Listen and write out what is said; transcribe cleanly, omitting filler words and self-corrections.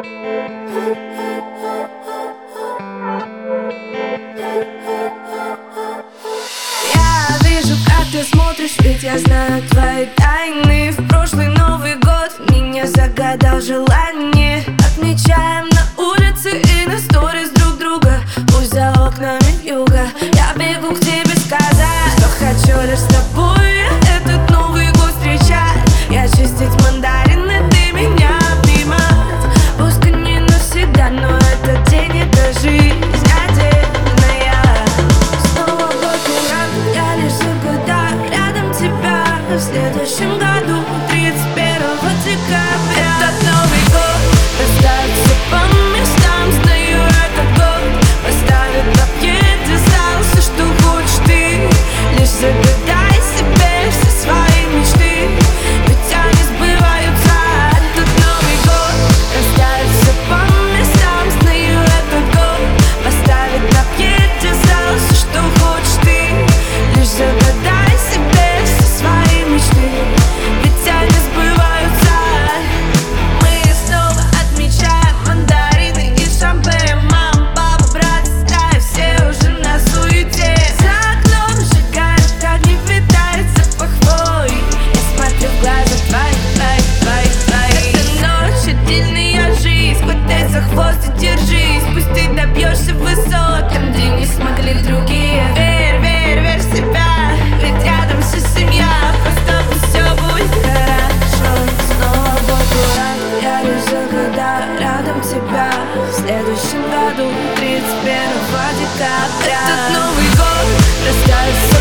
Я вижу, как ты смотришь, ведь я знаю твои тайны. В прошлый Новый год меня загадал желание. Отмечаем на улице и на сторис друг друга. Пусть за окнами юга. Я бегу к тебе сказать, что хочу лишь с тобой этот Новый год встречать. Я чистить мандарины, ты меня обнимать. Пусть не навсегда, но этот день, это жизнь отдельная. Снова год уран, я лишь загадаю рядом тебя. В следующем году 31 декабря этот Новый год расставится по местам. Знаю, этот год поставит на пьедестал все, что хочешь ты. Лишь загадай себе все свои мечты, ведь они сбываются. Этот Новый год расставится по местам. Знаю, этот год поставит на пьедестал все, что хочешь ты. Лишь загадай себе все свои мечты, ведь они сбываются. Мы снова отмечаем мандарины и шампейн. Мама, папа, брат, сестра, все уже на суете. За окном сжигают огни, витает запах хвои. Я смотрю в глаза твои. Эта ночь отдельная жизнь. Хватай за хвост и держись. Пусть ты добьешься высот там, где не смогли другие. Верь, верь, верь в себя, ведь рядом вся семья. Просто пусть все будет хорошо. Снова год уран, я лишь загадаю рядом тебя. В следующем году 31 декабря этот Новый год расставится